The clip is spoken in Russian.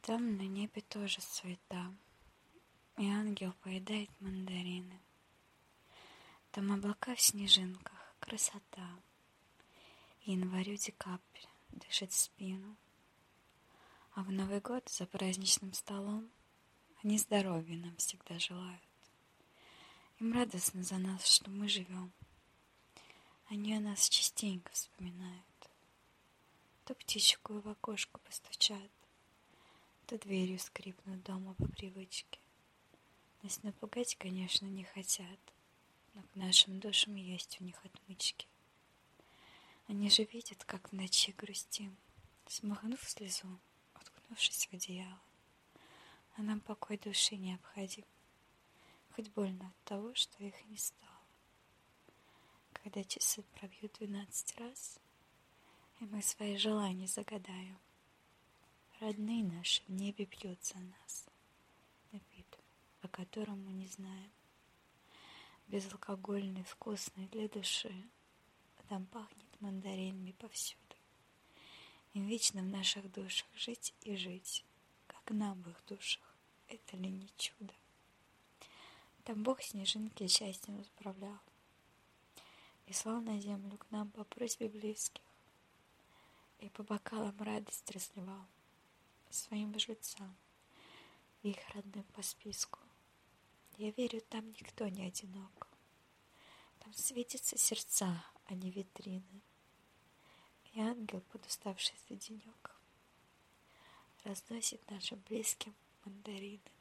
Там на небе тоже суета, и ангел поедает мандарины. Там облака в снежинках, красота, и январю декабрь дышит в спину. А в Новый год за праздничным столом они здоровья нам всегда желают. Им радостно за нас, что мы живем. Они о нас частенько вспоминают. То птичку в окошко постучат, то дверью скрипнут дома по привычке. Нас напугать, конечно, не хотят, но к нашим душам есть у них отмычки. Они же видят, как в ночи грустим, смахнув слезу, уткнувшись в одеяло. А нам покой души необходим, хоть больно от того, что их не стало. Когда часы пробьют 12 раз, и мы свои желания загадаем, родные наши в небе пьют за нас напиток, о котором мы не знаем. Безалкогольный, вкусный для души, а там пахнет мандаринами повсюду. Им вечно в наших душах жить и жить, как нам в их душах. Это ли не чудо? Там Бог снежинки счастьем справлял и слал на землю к нам по просьбе близких, и по бокалам радость разливал своим жильцам, их родным по списку. Я верю, там никто не одинок. Там светятся сердца, а не витрины. И ангел, подуставший за денек, разносит нашим близким мандарины.